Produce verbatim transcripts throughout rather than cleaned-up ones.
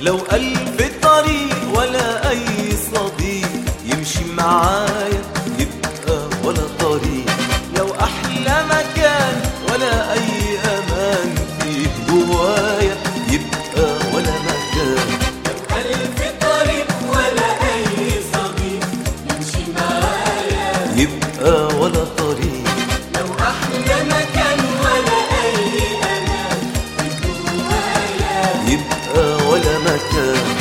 لو ألف طريق ولا أي صديق يمشي معايا يبقى ولا طريق. لو أحلى مكان ولا أي أمان فيه جوايا يبقى ولا مكان. لو ألف طريق ولا أي صديق يمشي معايا يبقى ولا طريق. لو أحلى مكان ولا أي أمان فيه جوايا يبقى ولا مكان.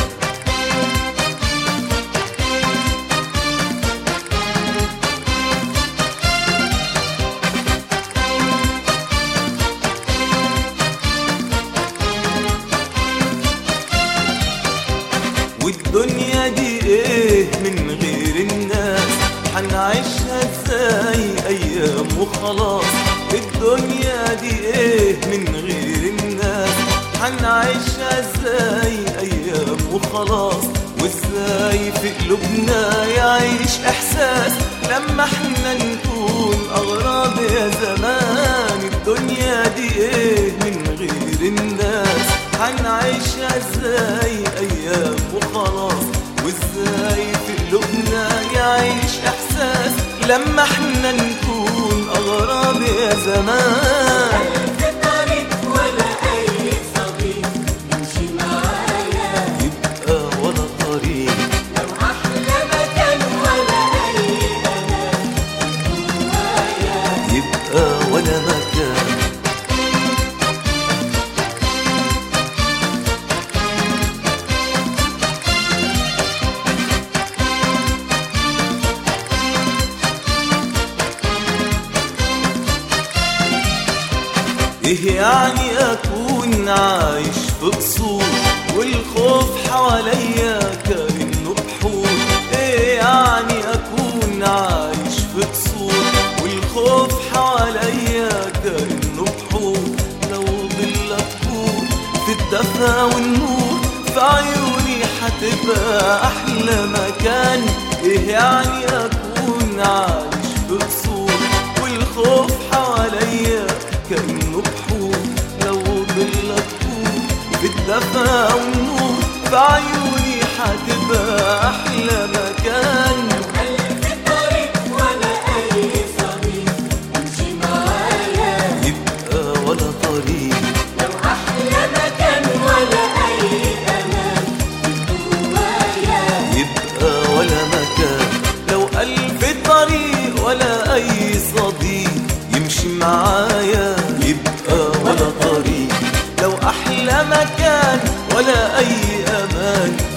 والدنيا دي ايه من غير الناس؟ حنعيشها ازاي ايام وخلاص؟ الدنيا دي ايه من غير الناس؟ حنعيشها ازاي ايام وخلاص؟ وازاي في قلوبنا يعيش احساس لما احنا نكون اغراب يا زمان؟ الدنيا دي ايه من غير الناس؟ حنعيشها ازاي ايام وخلاص؟ وازاي في قلوبنا يعيش احساس لما احنا نكون اغراب يا زمان؟ ألف طريق ولا أي صديق يمشي معايا يبقى ولا طريق. لو أحلى مكان ولا أي أمان جوايا يبقى ولا مكان. ايه يعني اكون عايش في قصور والخوف حواليا كأنه بحور؟ ايه يعني اكون عايش في قصور والخوف حواليا كأنه بحور؟ لو ضل اكون في الدفا والنور في عيوني حتبقى احلى مكان. ايه يعني اكون عايش في قصور والخوف حواليا كأنه بحور؟ لو ضل اكون في الدفا والنور في عيوني حتبقى احلى مكان. ألف طريق ولا أي صديق يمشي معايا يبقى ولا طريق. لو أحلى مكان ولا أي أمان جوايا يبقى ولا مكان. لو ألف طريق ولا أي صديق يمشي معايا يبقى ولا طريق. لو أحلى مكان ولا أي أمان